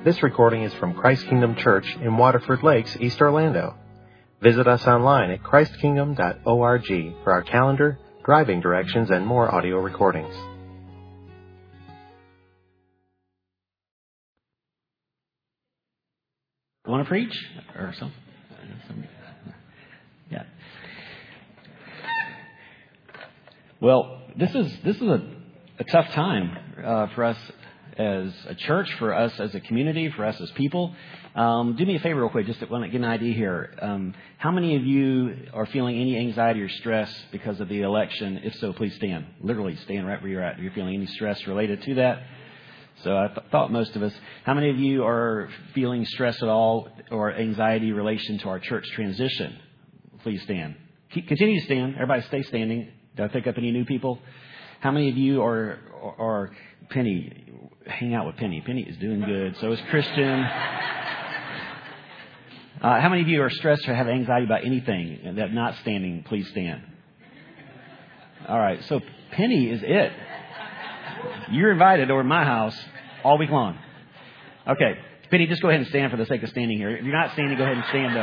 This recording is from Christ Kingdom Church in Waterford Lakes, East Orlando. Visit us online at christkingdom.org for our calendar, driving directions, and more audio recordings. Want to preach or something? Yeah. Well, this is a tough time for us as a church, for us as a community, for us as people. Do me a favor real quick, just to want to get an idea here. How many of you are feeling any anxiety or stress because of the election? If so, please stand. Literally stand right where you're at. If you're feeling any stress related to that. So I thought most of us. How many of you are feeling stress at all or anxiety in relation to our church transition? Please stand. Continue to stand. Everybody stay standing. Did I pick up any new people? How many of you are Penny? Hang out with Penny. Penny is doing good. So is Christian. How many of you are stressed or have anxiety about anything that not standing? Please stand. All right. So Penny is it. You're invited over to my house all week long. Okay. Penny, just go ahead and stand for the sake of standing here. If you're not standing, go ahead and stand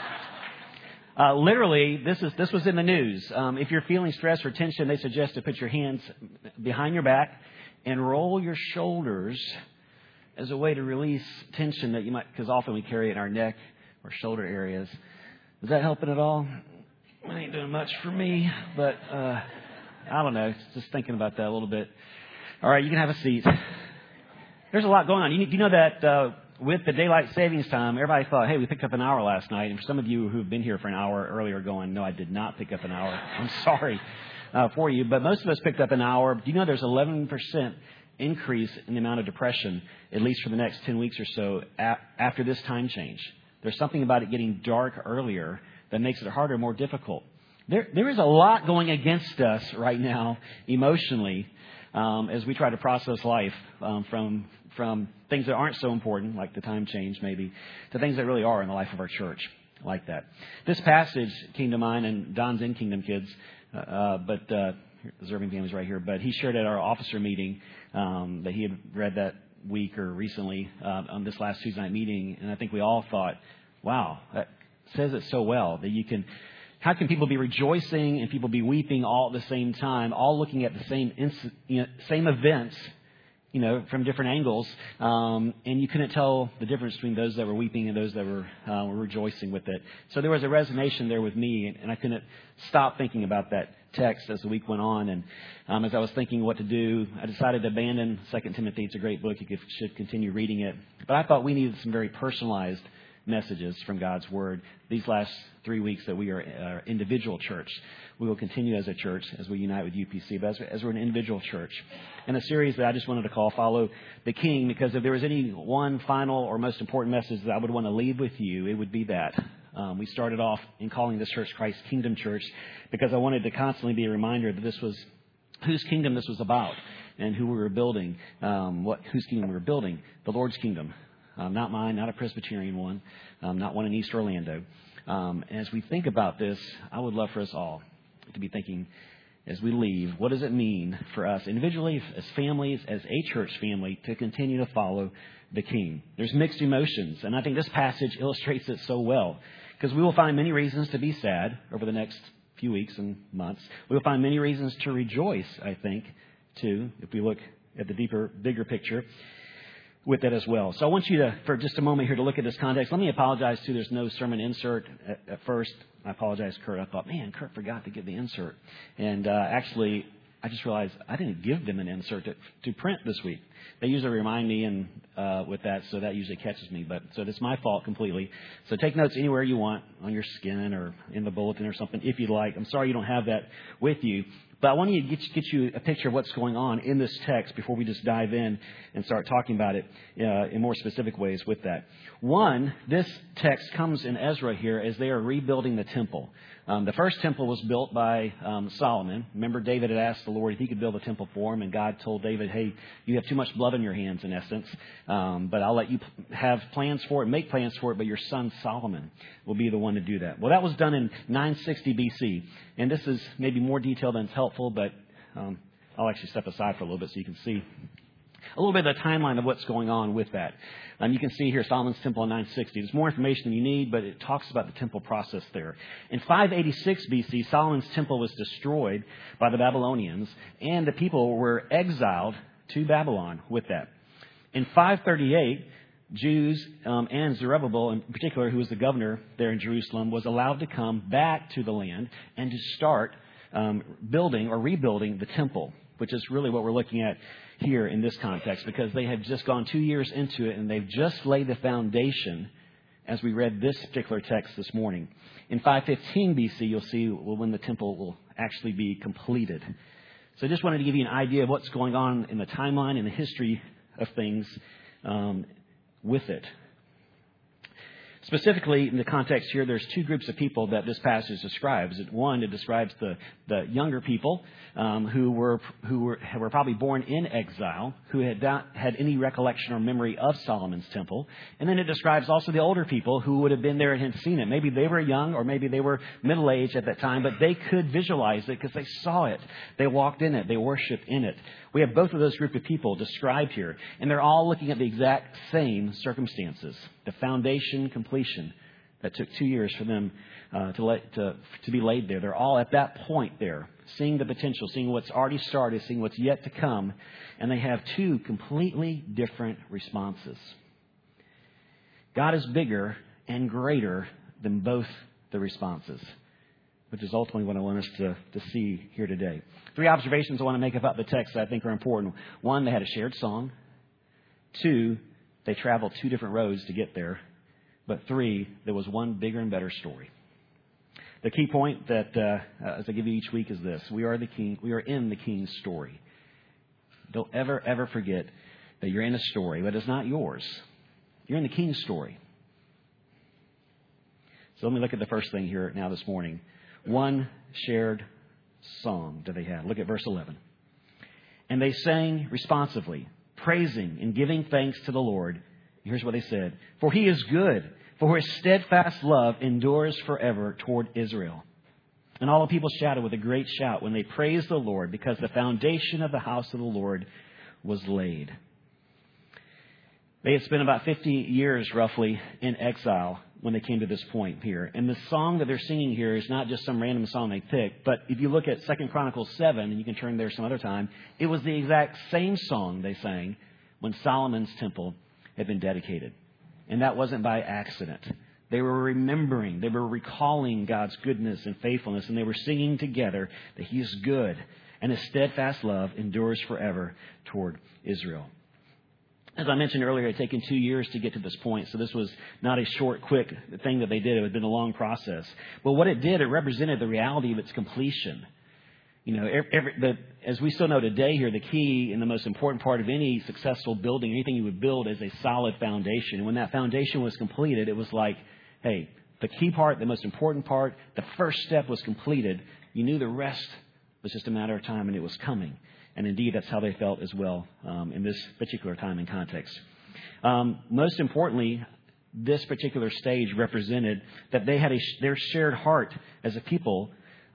though. Literally, this was in the news. If you're feeling stress or tension, they suggest to put your hands behind your back and roll your shoulders as a way to release tension that you might, because often we carry it in our neck or shoulder areas. Is that helping at all? It ain't doing much for me, but I don't know. Just thinking about that a little bit. All right, you can have a seat. There's a lot going on. You know that with the daylight savings time, everybody thought, hey, we picked up an hour last night. And for some of you who've been here for an hour earlier going, no, I did not pick up an hour. I'm sorry for you. But most of us picked up an hour. Do you know there's 11% increase in the amount of depression, at least for the next 10 weeks or so, after this time change? There's something about it getting dark earlier that makes it harder, more difficult. There is a lot going against us right now emotionally as we try to process life from things that aren't so important, like the time change maybe, to things that really are in the life of our church, like that. This passage came to mind, and Don's in Kingdom Kids, but Observing Families right here. But he shared at our officer meeting that he had read that week or recently on this last Tuesday night meeting, and I think we all thought, wow, that says it so well that you can. How can people be rejoicing and people be weeping all at the same time, all looking at the same events, from different angles, and you couldn't tell the difference between those that were weeping and those that were rejoicing with it. So there was a resonation there with me, and I couldn't stop thinking about that text as the week went on. And as I was thinking what to do, I decided to abandon 2 Timothy. It's a great book. You should continue reading it. But I thought we needed some very personalized messages from God's Word these last 3 weeks that we are individual church. We will continue as a church as we unite with UPC, but as we're an individual church. In a series that I just wanted to call Follow the King, because if there was any one final or most important message that I would want to leave with you, it would be that. We started off in calling this church Christ Kingdom Church because I wanted to constantly be a reminder that this was whose kingdom this was about and who we were building, whose kingdom we were building, the Lord's kingdom. Not mine, not a Presbyterian one, not one in East Orlando. As we think about this, I would love for us all to be thinking as we leave, what does it mean for us individually, as families, as a church family, to continue to follow the King? There's mixed emotions, and I think this passage illustrates it so well, because we will find many reasons to be sad over the next few weeks and months. We will find many reasons to rejoice, I think, too, if we look at the bigger picture with that as well. So I want you to, for just a moment here, to look at this context. Let me apologize, too. There's no sermon insert at first. I apologize, Kurt. I thought, man, Kurt forgot to give the insert. And actually, I just realized I didn't give them an insert to print this week. They usually remind me with that, so that usually catches me. So it's my fault completely. So take notes anywhere you want, on your skin or in the bulletin or something, if you'd like. I'm sorry you don't have that with you. But I want to get you a picture of what's going on in this text before we just dive in and start talking about it in more specific ways with that. One, this text comes in Ezra here as they are rebuilding the temple. The first temple was built by Solomon. Remember, David had asked the Lord if he could build a temple for him, and God told David, hey, you have too much blood on your hands, in essence, but I'll let you have plans for it, make plans for it, but your son Solomon will be the one to do that. Well, that was done in 960 BC, and this is maybe more detail than is helpful, but I'll actually step aside for a little bit so you can see. A little bit of the timeline of what's going on with that. You can see here Solomon's temple in 960. There's more information than you need, but it talks about the temple process there. In 586 BC, Solomon's temple was destroyed by the Babylonians, and the people were exiled to Babylon with that. In 538, Jews and Zerubbabel in particular, who was the governor there in Jerusalem, was allowed to come back to the land and to start building or rebuilding the temple, which is really what we're looking at here in this context, because they have just gone 2 years into it and they've just laid the foundation as we read this particular text this morning. In 515 BC, you'll see when the temple will actually be completed. So I just wanted to give you an idea of what's going on in the timeline and the history of things with it. Specifically, in the context here, there's two groups of people that this passage describes. One, it describes the younger people who were probably born in exile, who had not had any recollection or memory of Solomon's temple. And then it describes also the older people who would have been there and had seen it. Maybe they were young or maybe they were middle-aged at that time, but they could visualize it because they saw it. They walked in it. They worshiped in it. We have both of those group of people described here, and they're all looking at the exact same circumstances. The foundation completion that took 2 years for them to be laid there. They're all at that point there, seeing the potential, seeing what's already started, seeing what's yet to come, and they have two completely different responses. God is bigger and greater than both the responses, which is ultimately what I want us to see here today. 3 observations I want to make about the text that I think are important. 1, they had a shared song. 2, they traveled 2 different roads to get there. But 3, there was one bigger and better story. The key point that, as I give you each week, is this: we are the king. We are in the King's story. Don't ever forget that you're in a story, but it's not yours. You're in the King's story. So let me look at the first thing here now this morning. One shared song that they had. Look at verse 11. And they sang responsively, praising and giving thanks to the Lord. Here's what they said: for He is good, for His steadfast love endures forever toward Israel. And all the people shouted with a great shout when they praised the Lord, because the foundation of the house of the Lord was laid. They had spent about 50 years roughly in exile when they came to this point here. And the song that they're singing here is not just some random song they picked, but if you look at 2 Chronicles 7, and you can turn there some other time, it was the exact same song they sang when Solomon's temple had been dedicated. And that wasn't by accident. They were remembering, they were recalling God's goodness and faithfulness, and they were singing together that He is good and His steadfast love endures forever toward Israel. As I mentioned earlier, it had taken 2 years to get to this point, so this was not a short, quick thing that they did. It had been a long process. But what it did, it represented the reality of its completion. You know, as we still know today here, the key and the most important part of any successful building, anything you would build, is a solid foundation. And when that foundation was completed, it was like, hey, the key part, the most important part, the first step was completed. You knew the rest was just a matter of time, and it was coming. And indeed, that's how they felt as well in this particular time and context. Most importantly, this particular stage represented that they had their shared heart as a people.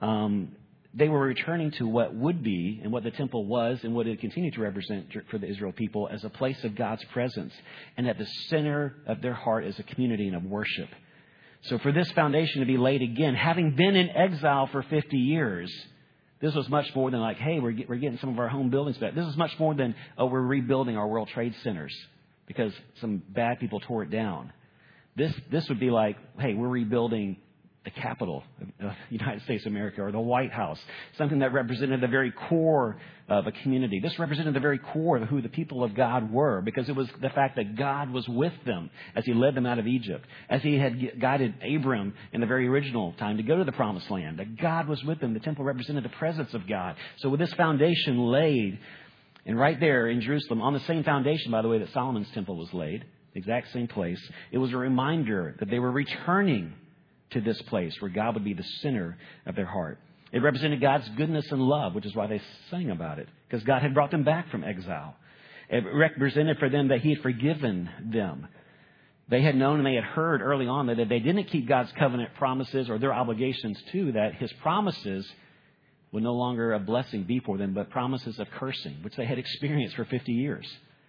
They were returning to what would be and what the temple was and what it continued to represent for the Israel people as a place of God's presence, and at the center of their heart as a community and of worship. So for this foundation to be laid again, having been in exile for 50 years, this was much more than like, hey, we're getting some of our home buildings back. This is much more than, oh, we're rebuilding our World Trade Centers because some bad people tore it down. This would be like, hey, we're rebuilding the Capitol of the United States of America, or the White House, something that represented the very core of a community. This represented the very core of who the people of God were, because it was the fact that God was with them as He led them out of Egypt, as He had guided Abram in the very original time to go to the Promised Land, that God was with them. The temple represented the presence of God. So with this foundation laid, and right there in Jerusalem, on the same foundation, by the way, that Solomon's temple was laid, the exact same place, it was a reminder that they were returning to this place where God would be the center of their heart. It represented God's goodness and love, which is why they sang about it, because God had brought them back from exile. It represented for them that He had forgiven them. They had known and they had heard early on that if they didn't keep God's covenant promises or their obligations too, that His promises would no longer a blessing be for them, but promises of cursing, which they had experienced for 50 years.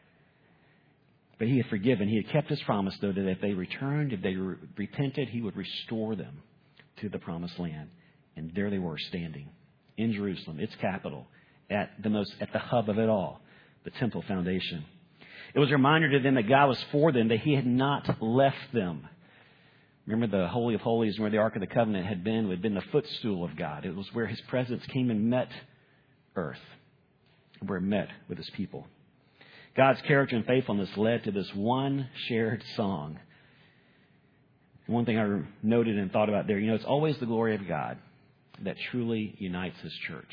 But he had forgiven. He had kept his promise, though, that if they returned, if they repented, he would restore them to the promised land. And there they were, standing in Jerusalem, its capital, at the hub of it all, the temple foundation. It was a reminder to them that God was for them, that he had not left them. Remember the Holy of Holies, where the Ark of the Covenant had been the footstool of God. It was where his presence came and met earth, where it met with his people. God's character and faithfulness led to this one shared song. One thing I noted and thought about there, it's always the glory of God that truly unites his church.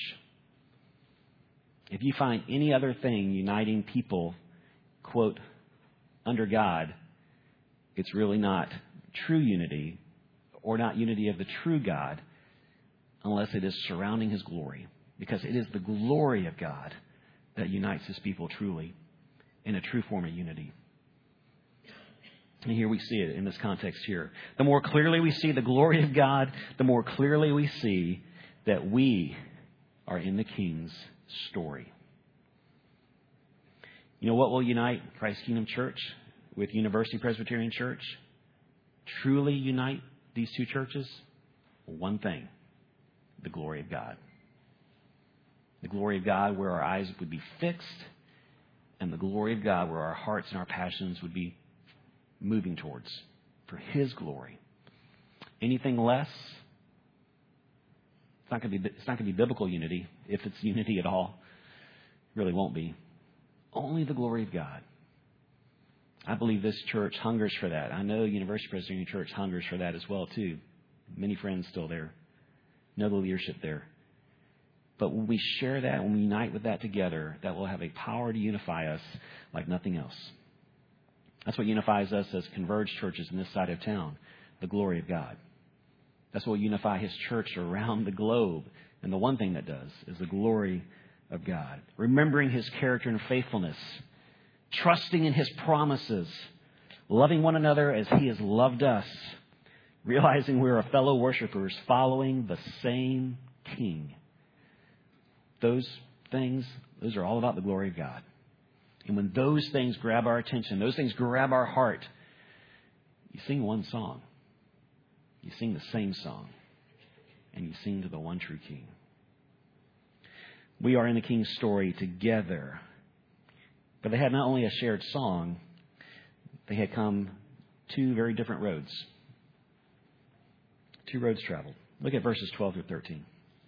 If you find any other thing uniting people, quote, under God, it's really not true unity, or not unity of the true God, unless it is surrounding his glory. Because it is the glory of God that unites his people truly in a true form of unity. And here we see it in this context here. The more clearly we see the glory of God, the more clearly we see that we are in the King's story. You know what will unite Christ Kingdom Church with University Presbyterian Church? Truly unite these two churches? One thing: the glory of God. The glory of God where our eyes would be fixed, and the glory of God where our hearts and our passions would be moving towards for his glory. Anything less, it's not going to be biblical unity, if it's unity at all. It really won't be. Only the glory of God. I believe this church hungers for that. I know University Presbyterian Church hungers for that as well, too. Many friends still there. Know the leadership there. But when we share that, when we unite with that together, that will have a power to unify us like nothing else. That's what unifies us as converged churches in this side of town, the glory of God. That's what will unify his church around the globe. And the one thing that does is the glory of God. Remembering his character and faithfulness. Trusting in his promises. Loving one another as he has loved us. Realizing we're fellow worshipers following the same King. Those things, those are all about the glory of God. And when those things grab our attention, those things grab our heart, you sing one song. You sing the same song. And you sing to the one true King. We are in the King's story together. But they had not only a shared song, they had come two very different roads. Two roads traveled. Look at verses 12 through 13.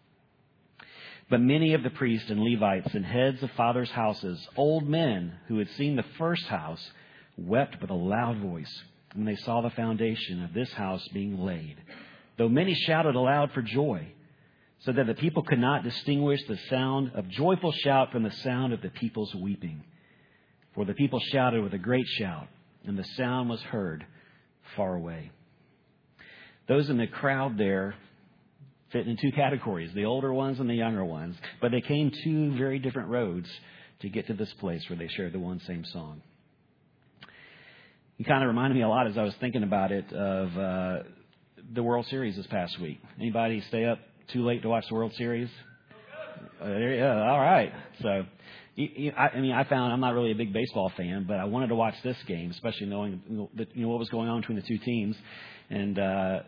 But many of the priests and Levites and heads of fathers' houses, old men who had seen the first house, wept with a loud voice when they saw the foundation of this house being laid, though many shouted aloud for joy, so that the people could not distinguish the sound of joyful shout from the sound of the people's weeping. For the people shouted with a great shout, and the sound was heard far away. Those in the crowd there fit in two categories, the older ones and the younger ones. But they came two very different roads to get to this place where they shared the one same song. It kind of reminded me a lot as I was thinking about it of the World Series this past week. Anybody stay up too late to watch the World Series? Yeah, all right. So, I found I'm not really a big baseball fan, but I wanted to watch this game, especially knowing what was going on between the two teams. And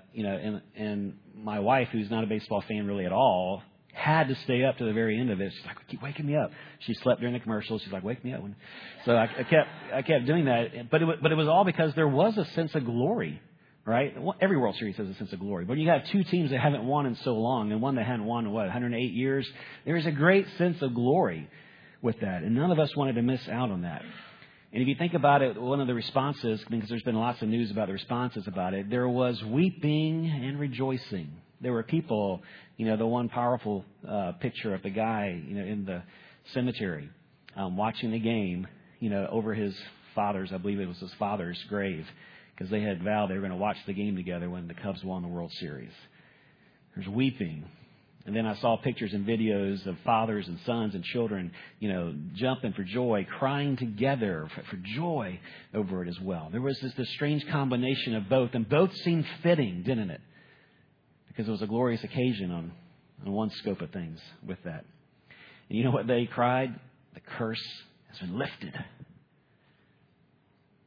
and my wife, who's not a baseball fan really at all, had to stay up to the very end of it. She's like, "Keep waking me up." She slept during the commercials. She's like, "Wake me up." So I kept doing that. But it was all because there was a sense of glory, right? Every World Series has a sense of glory. But you got two teams that haven't won in so long, and one that hadn't won in 108 years. There is a great sense of glory with that, and none of us wanted to miss out on that. And if you think about it, one of the responses, because there's been lots of news about the responses about it, there was weeping and rejoicing. There were people, the one powerful picture of the guy, in the cemetery, watching the game, over his father's, I believe it was his father's grave, because they had vowed they were going to watch the game together when the Cubs won the World Series. There's weeping. And then I saw pictures and videos of fathers and sons and children, jumping for joy, crying together for joy over it as well. There was this strange combination of both, and both seemed fitting, didn't it? Because it was a glorious occasion on one scope of things with that. And you know what they cried? The curse has been lifted.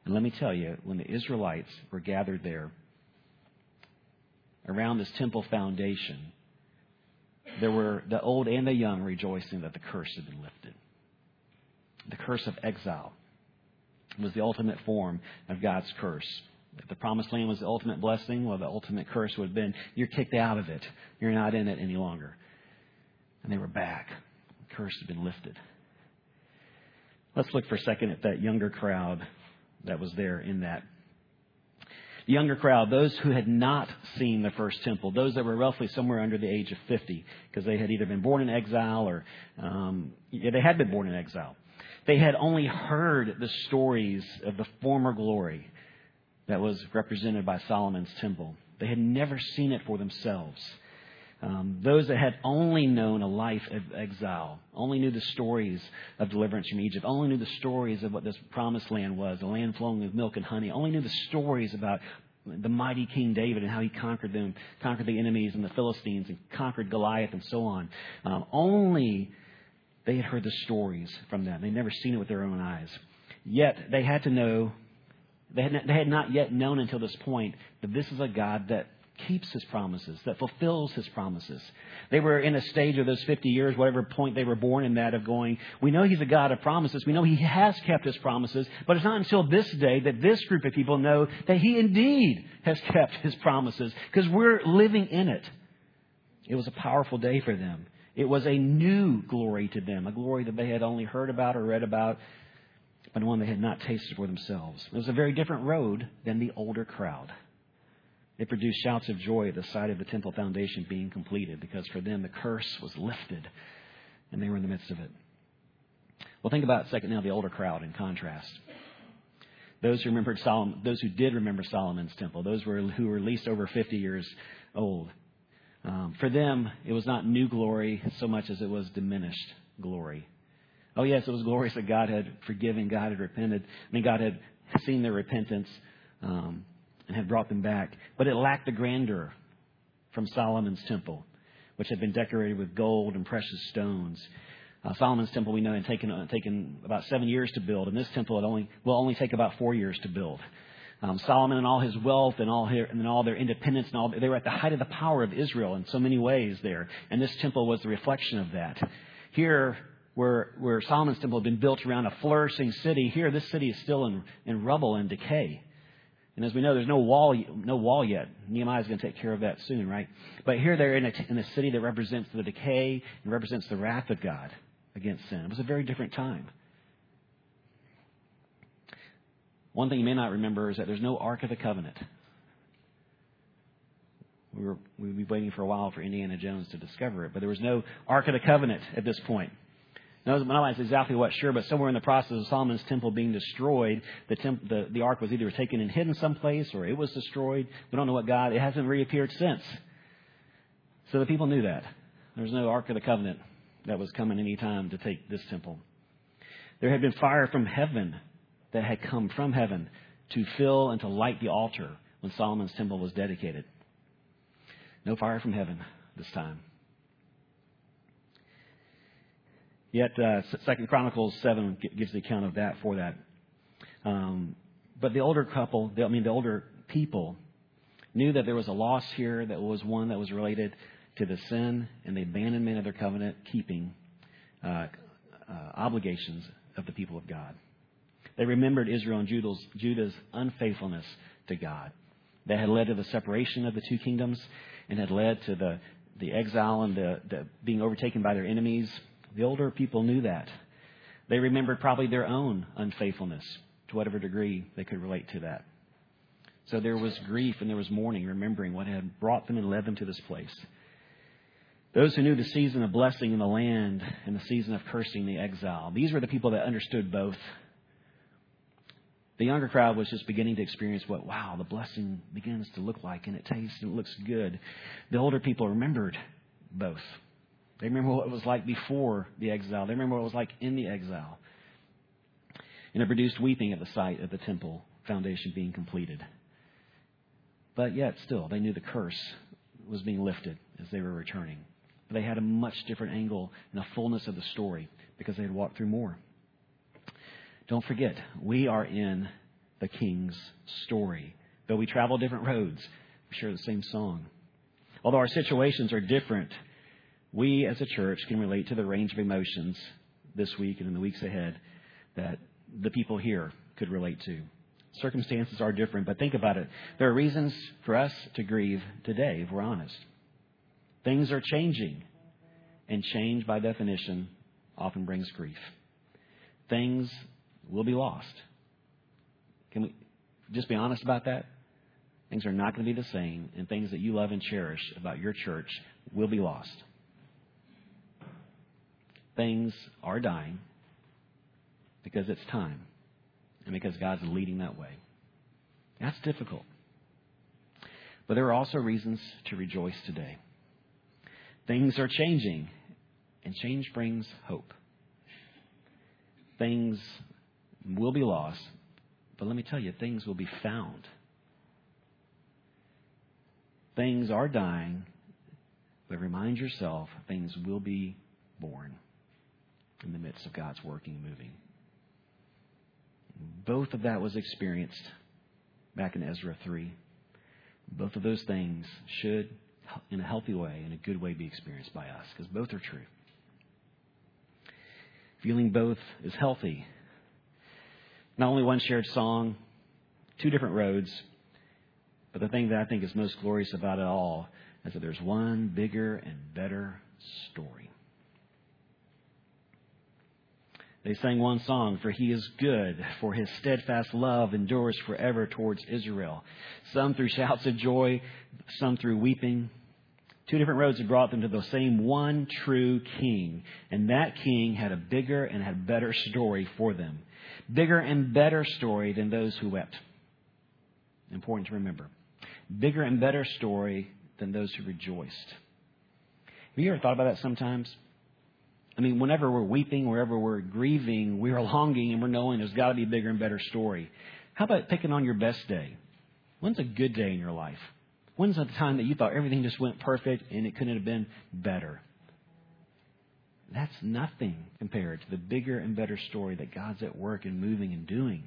And let me tell you, when the Israelites were gathered there around this temple foundation, there were the old and the young rejoicing that the curse had been lifted. The curse of exile was the ultimate form of God's curse. If the promised land was the ultimate blessing, well, the ultimate curse would have been, you're kicked out of it. You're not in it any longer. And they were back. The curse had been lifted. Let's look for a second at that younger crowd that was there in that. The younger crowd, those who had not seen the first temple, those that were roughly somewhere under the age of 50, because they had either been born in exile or they had been born in exile. They had only heard the stories of the former glory that was represented by Solomon's temple. They had never seen it for themselves. Those that had only known a life of exile, only knew the stories of deliverance from Egypt, only knew the stories of what this promised land was, a land flowing with milk and honey, only knew the stories about the mighty King David and how he conquered the enemies and the Philistines and conquered Goliath and so on. Only they had heard the stories from them. They'd never seen it with their own eyes. Yet they had to know, they had not yet known until this point that this is a God that keeps His promises, that fulfills His promises. They were in a stage of those 50 years, whatever point they were born in that, of going, we know He's a God of promises. We know He has kept His promises. But it's not until this day that this group of people know that He indeed has kept His promises, because we're living in it. It was a powerful day for them. It was a new glory to them, a glory that they had only heard about or read about, but one they had not tasted for themselves. It was a very different road than the older crowd. It produced shouts of joy at the sight of the temple foundation being completed, because for them the curse was lifted and they were in the midst of it. Well, think about a second now the older crowd in contrast. Those who did remember Solomon's temple, those who were at least over 50 years old. For them, it was not new glory so much as it was diminished glory. Oh, yes, it was glorious that God had forgiven, God had repented. God had seen their repentance and had brought them back. But it lacked the grandeur from Solomon's temple, which had been decorated with gold and precious stones. Solomon's temple, we know, had taken about 7 years to build, and this temple will only take about 4 years to build. Solomon and all his wealth and all their independence and they were at the height of the power of Israel in so many ways there. And this temple was the reflection of that. Here, where Solomon's temple had been built around a flourishing city, here this city is still in rubble and decay. And as we know, there's no wall yet. Nehemiah's going to take care of that soon, right? But here they're in a city that represents the decay and represents the wrath of God against sin. It was a very different time. One thing you may not remember is that there's no Ark of the Covenant. We'd be waiting for a while for Indiana Jones to discover it, but there was no Ark of the Covenant at this point. No one knows exactly what, sure, but somewhere in the process of Solomon's temple being destroyed, the Ark was either taken and hidden someplace or it was destroyed. We don't know it hasn't reappeared since. So the people knew that. There was no Ark of the Covenant that was coming any time to take this temple. There had been fire from heaven that had come from heaven to fill and to light the altar when Solomon's temple was dedicated. No fire from heaven this time. Yet 2 Chronicles 7 gives the account of that for that. But the older people knew that there was a loss here that was one that was related to the sin and the abandonment of their covenant keeping obligations of the people of God. They remembered Israel and Judah's unfaithfulness to God. That had led to the separation of the two kingdoms and had led to the exile and the being overtaken by their enemies. The older people knew that. They remembered probably their own unfaithfulness to whatever degree they could relate to that. So there was grief and there was mourning, remembering what had brought them and led them to this place. Those who knew the season of blessing in the land and the season of cursing the exile. These were the people that understood both. The younger crowd was just beginning to experience the blessing begins to look like, and it tastes and it looks good. The older people remembered both. They remember what it was like before the exile. They remember what it was like in the exile. And it produced weeping at the sight of the temple foundation being completed. But yet still, they knew the curse was being lifted as they were returning. But they had a much different angle and a fullness of the story because they had walked through more. Don't forget, we are in the King's story. Though we travel different roads, we share the same song. Although our situations are different, we as a church can relate to the range of emotions this week and in the weeks ahead that the people here could relate to. Circumstances are different, but think about it. There are reasons for us to grieve today, if we're honest. Things are changing, and change, by definition, often brings grief. Things will be lost. Can we just be honest about that? Things are not going to be the same, and things that you love and cherish about your church will be lost. Things are dying because it's time and because God's leading that way. That's difficult. But there are also reasons to rejoice today. Things are changing, and change brings hope. Things will be lost, but let me tell you, things will be found. Things are dying, but remind yourself, things will be born in the midst of God's working and moving. Both of that was experienced back in Ezra 3. Both of those things should, in a healthy way, in a good way, be experienced by us, because both are true. Feeling both is healthy. Not only one shared song, two different roads, but the thing that I think is most glorious about it all is that there's one bigger and better story. They sang one song, "For he is good, for his steadfast love endures forever towards Israel." Some through shouts of joy, some through weeping. Two different roads had brought them to the same one true king. And that king had a bigger and had better story for them. Bigger and better story than those who wept. Important to remember. Bigger and better story than those who rejoiced. Have you ever thought about that sometimes? I mean, whenever we're weeping, wherever we're grieving, we're longing and we're knowing there's got to be a bigger and better story. How about picking on your best day? When's a good day in your life? When's the time that you thought everything just went perfect and it couldn't have been better? That's nothing compared to the bigger and better story that God's at work and moving and doing.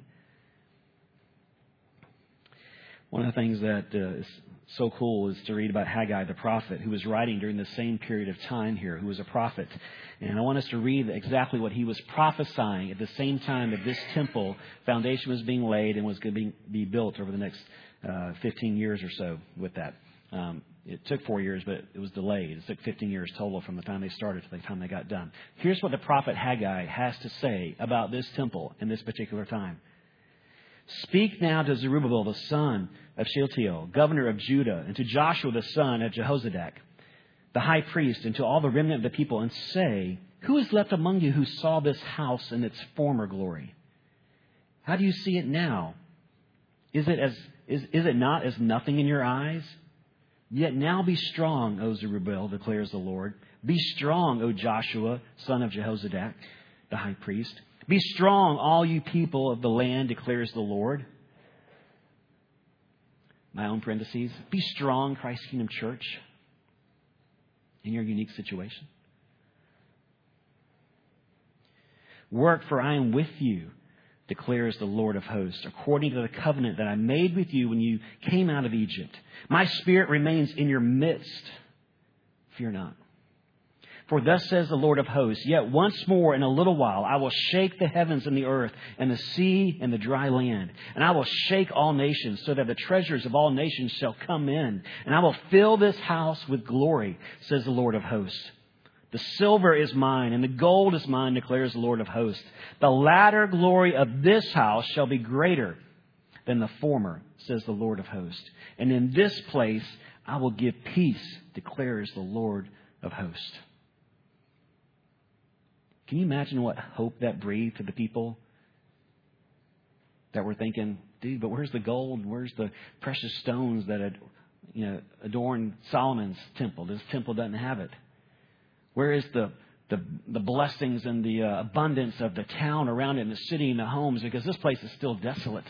One of the things that is so cool is to read about Haggai the prophet, who was writing during the same period of time here, who was a prophet. And I want us to read exactly what he was prophesying at the same time that this temple foundation was being laid and was going to be built over the next 15 years or so with that. It took 4 years, but it was delayed. It took 15 years total from the time they started to the time they got done. Here's what the prophet Haggai has to say about this temple in this particular time. "Speak now to Zerubbabel, the son of Shealtiel, governor of Judah, and to Joshua, the son of Jehozadak, the high priest, and to all the remnant of the people, and say, who is left among you who saw this house in its former glory? How do you see it now? Is it not as nothing in your eyes? Yet now be strong, O Zerubbabel, declares the Lord. Be strong, O Joshua, son of Jehozadak, the high priest. Be strong, all you people of the land, declares the Lord." My own parentheses. Be strong, Christ Kingdom Church, in your unique situation. "Work, for I am with you, declares the Lord of hosts, according to the covenant that I made with you when you came out of Egypt. My spirit remains in your midst. Fear not. For thus says the Lord of hosts, yet once more in a little while I will shake the heavens and the earth and the sea and the dry land. And I will shake all nations so that the treasures of all nations shall come in. And I will fill this house with glory, says the Lord of hosts. The silver is mine and the gold is mine, declares the Lord of hosts. The latter glory of this house shall be greater than the former, says the Lord of hosts. And in this place I will give peace, declares the Lord of hosts." Can you imagine what hope that breathed to the people that were thinking, dude, but where's the gold? Where's the precious stones that had, adorned Solomon's temple? This temple doesn't have it. Where is the blessings and the abundance of the town around it and the city and the homes? Because this place is still desolate.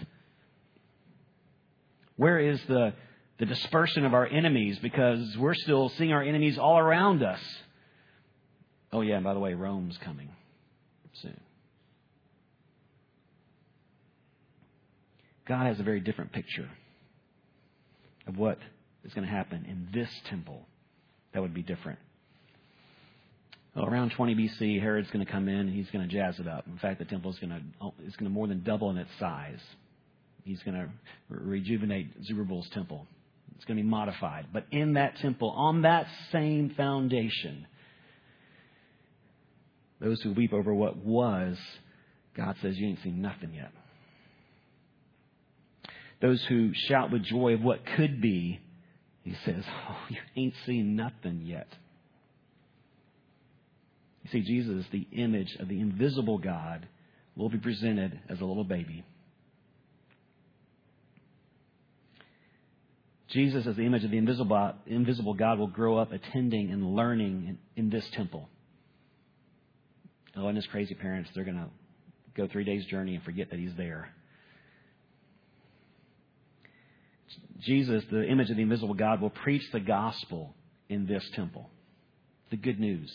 Where is the dispersion of our enemies? Because we're still seeing our enemies all around us. Oh, yeah, and by the way, Rome's coming soon. God has a very different picture of what is going to happen in this temple that would be different. Well, around 20 BC, Herod's going to come in and he's going to jazz it up. In fact, the temple is going to more than double in its size. He's going to rejuvenate Zerubbabel's temple. It's going to be modified. But in that temple, on that same foundation, those who weep over what was, God says, you ain't seen nothing yet. Those who shout with joy of what could be, he says, oh, you ain't seen nothing yet. You see, Jesus, the image of the invisible God, will be presented as a little baby. Jesus, as the image of the invisible God, will grow up attending and learning in this temple. Oh, and his crazy parents, they're going to go 3 days' journey and forget that he's there. Jesus, the image of the invisible God, will preach the gospel in this temple. The good news.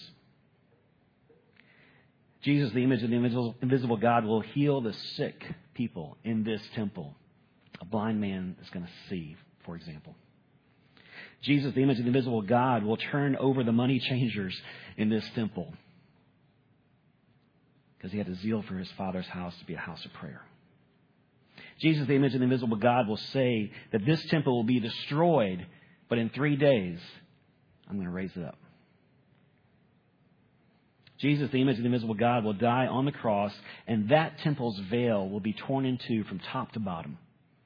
Jesus, the image of the invisible God, will heal the sick people in this temple. A blind man is going to see, for example. Jesus, the image of the invisible God, will turn over the money changers in this temple. Because he had a zeal for his Father's house to be a house of prayer. Jesus, the image of the invisible God, will say that this temple will be destroyed, but in 3 days, I'm going to raise it up. Jesus, the image of the invisible God, will die on the cross, and that temple's veil will be torn in two from top to bottom.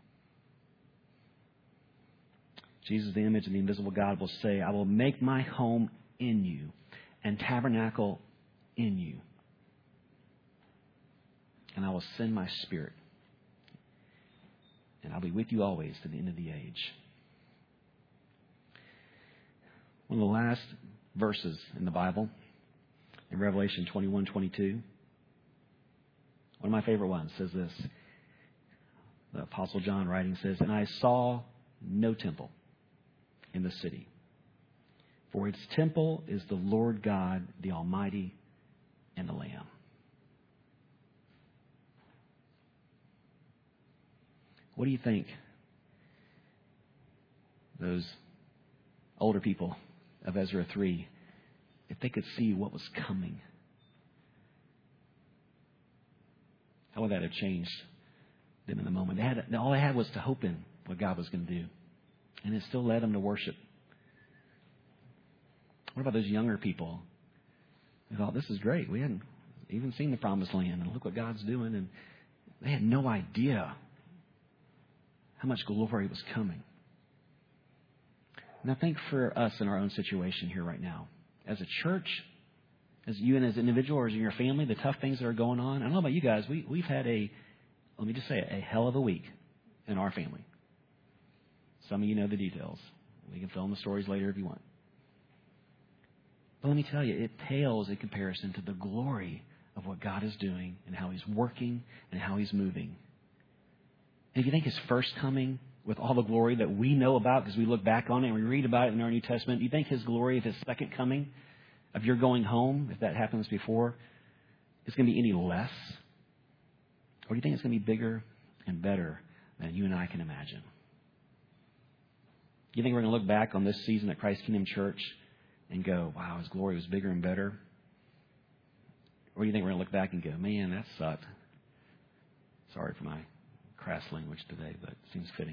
Jesus, the image of the invisible God, will say, I will make my home in you and tabernacle in you. And I will send my Spirit. And I'll be with you always to the end of the age. One of the last verses in the Bible, in Revelation 21:22, one of my favorite ones, says this. The Apostle John writing says, and I saw no temple in the city, for its temple is the Lord God, the Almighty, and the Lamb. What do you think those older people of Ezra 3, if they could see what was coming, how would that have changed them in the moment? All they had was to hope in what God was going to do. And it still led them to worship. What about those younger people? They thought, this is great. We hadn't even seen the promised land. And look what God's doing. And they had no idea how much glory was coming. And I think for us in our own situation here right now, as a church, as you and as an individual or as in your family, the tough things that are going on. I don't know about you guys. We've had let me just say it, a hell of a week in our family. Some of you know the details. We can fill in the stories later if you want. But let me tell you, it pales in comparison to the glory of what God is doing and how He's working and how He's moving. And if you think His first coming, with all the glory that we know about because we look back on it and we read about it in our New Testament, do you think His glory of His second coming, of your going home, if that happens before, is going to be any less? Or do you think it's going to be bigger and better than you and I can imagine? Do you think we're going to look back on this season at Christ Kingdom Church and go, wow, His glory was bigger and better? Or do you think we're going to look back and go, man, that sucked? Sorry for my crass language today, but it seems fitting.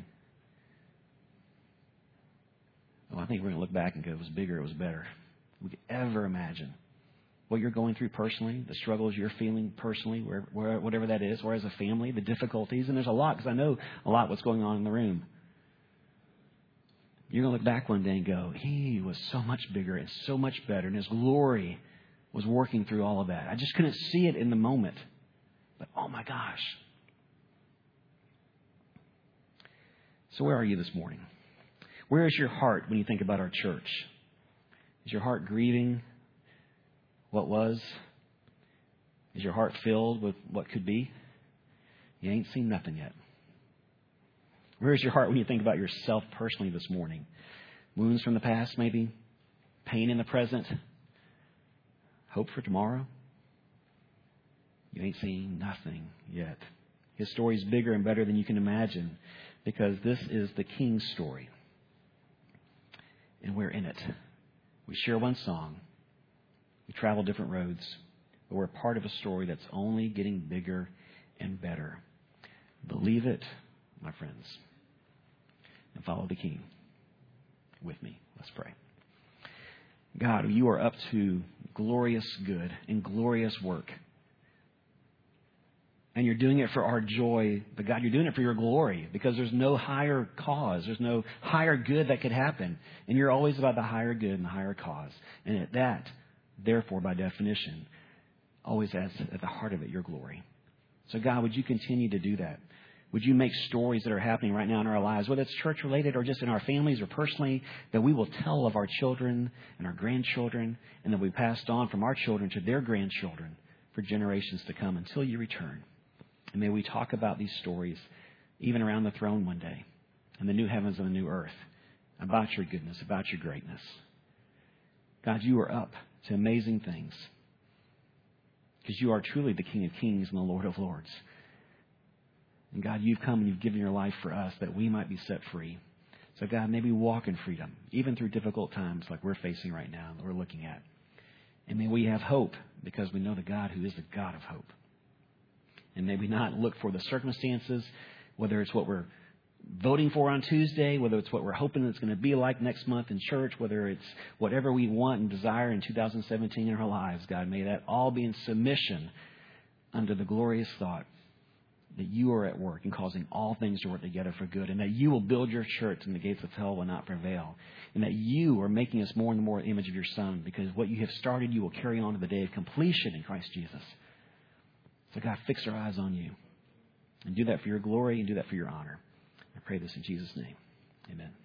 Well, I think we're going to look back and go, it was bigger, it was better. We could ever imagine what you're going through personally, the struggles you're feeling personally, whatever that is, or as a family, the difficulties. And there's a lot, because I know a lot what's going on in the room. You're going to look back one day and go, He was so much bigger and so much better, and His glory was working through all of that. I just couldn't see it in the moment. But oh my gosh. So where are you this morning? Where is your heart when you think about our church? Is your heart grieving what was? Is your heart filled with what could be? You ain't seen nothing yet. Where is your heart when you think about yourself personally this morning? Wounds from the past, maybe? Pain in the present? Hope for tomorrow? You ain't seen nothing yet. His story is bigger and better than you can imagine because this is the King's story. And we're in it. We share one song. We travel different roads. But we're part of a story that's only getting bigger and better. Believe it, my friends. And follow the King with me. Let's pray. God, you are up to glorious good and glorious work. And you're doing it for our joy. But God, you're doing it for your glory because there's no higher cause. There's no higher good that could happen. And you're always about the higher good and the higher cause. And at that, therefore, by definition, always has at the heart of it your glory. So God, would you continue to do that? Would you make stories that are happening right now in our lives, whether it's church-related or just in our families or personally, that we will tell of our children and our grandchildren, and that we passed on from our children to their grandchildren for generations to come until you return. And may we talk about these stories even around the throne one day, and the new heavens and the new earth, about your goodness, about your greatness. God, you are up to amazing things because you are truly the King of Kings and the Lord of Lords. And God, you've come and you've given your life for us that we might be set free. So God, may we walk in freedom, even through difficult times like we're facing right now that we're looking at. And may we have hope because we know the God who is the God of hope. And may we not look for the circumstances, whether it's what we're voting for on Tuesday, whether it's what we're hoping it's going to be like next month in church, whether it's whatever we want and desire in 2017 in our lives, God, may that all be in submission under the glorious thought that you are at work and causing all things to work together for good, and that you will build your church and the gates of hell will not prevail, and that you are making us more and more the image of your Son, because what you have started you will carry on to the day of completion in Christ Jesus. So God, fix our eyes on you and do that for your glory and do that for your honor. I pray this in Jesus' name. Amen.